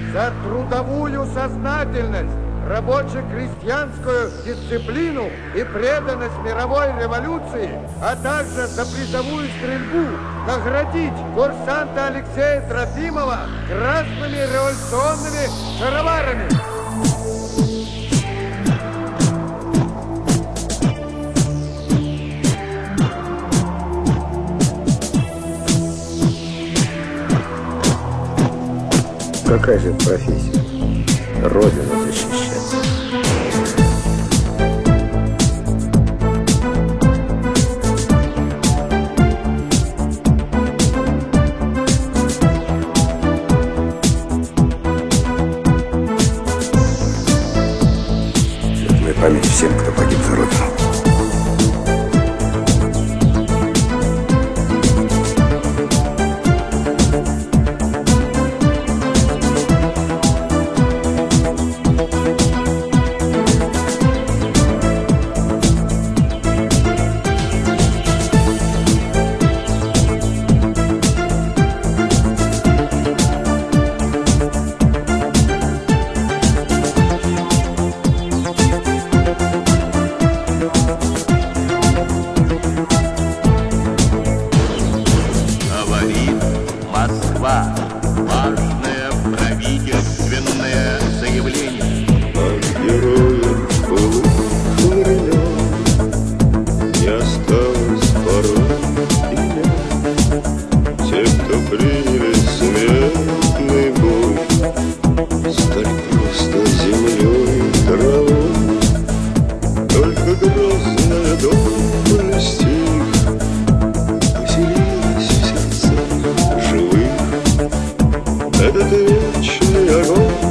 за трудовую сознательность, рабоче-крестьянскую дисциплину и преданность мировой революции, а также за призовую стрельбу наградить курсанта Алексея Трофимова красными революционными шароварами. Какая же это профессия? Родину защищать. Светлая память всем, кто погиб за Родину. Важное правительственное заявление. От героев былых времен не осталось порой имя. Те, кто приняли смертный бой, стали просто землей и травой. Только грозная доблесть их поселилась в сердцах живых. Этот вечный огонь